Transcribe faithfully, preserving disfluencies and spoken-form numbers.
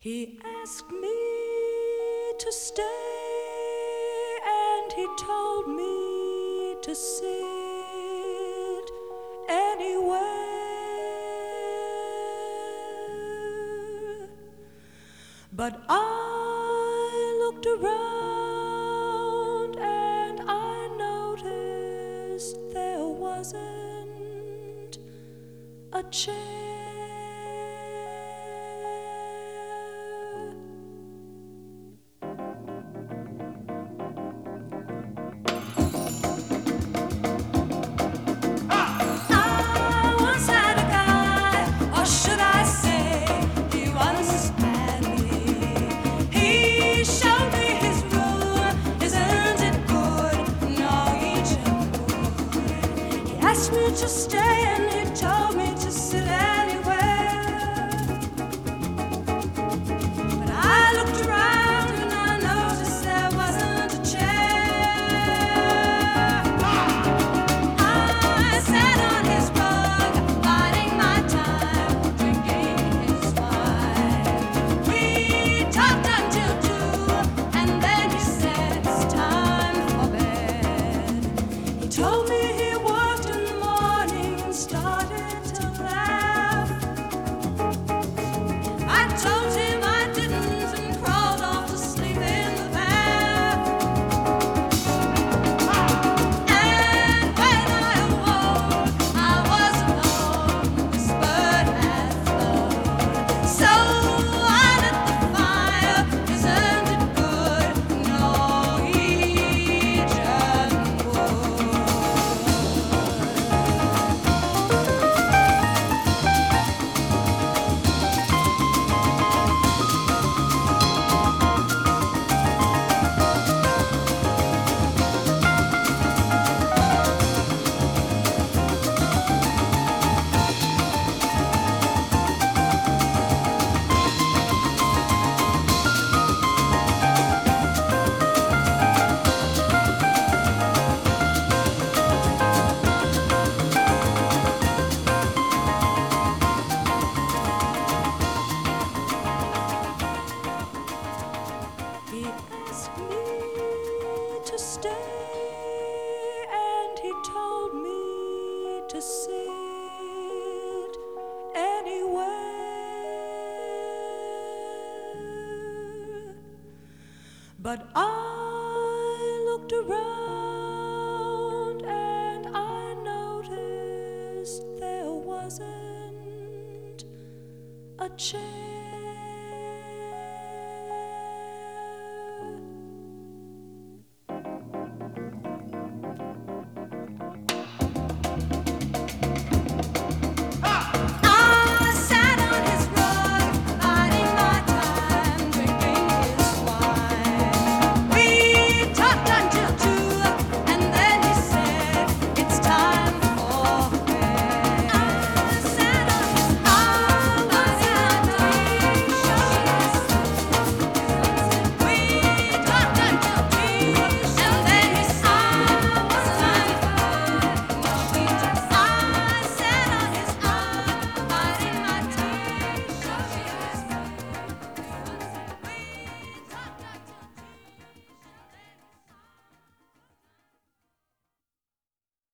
He asked me to stay, and he told me to sit anywhere. But I looked around and I noticed there wasn't a chair. Asked me to stay and he told me to sit anywhere. But I looked around and I noticed there wasn't a chair. I sat on his rug, biding my time, drinking his wine. We talked until two, and then he said it's time for bed. He told me he started to laugh. I told him I didn't and crawled off to sleep in the bath. And when I awoke, I was alone, whispered as though. So I lit the fire, isn't it good? Norwegian wood. He asked me to stay, and he told me to sit anywhere. But I looked around and I noticed there wasn't a chair.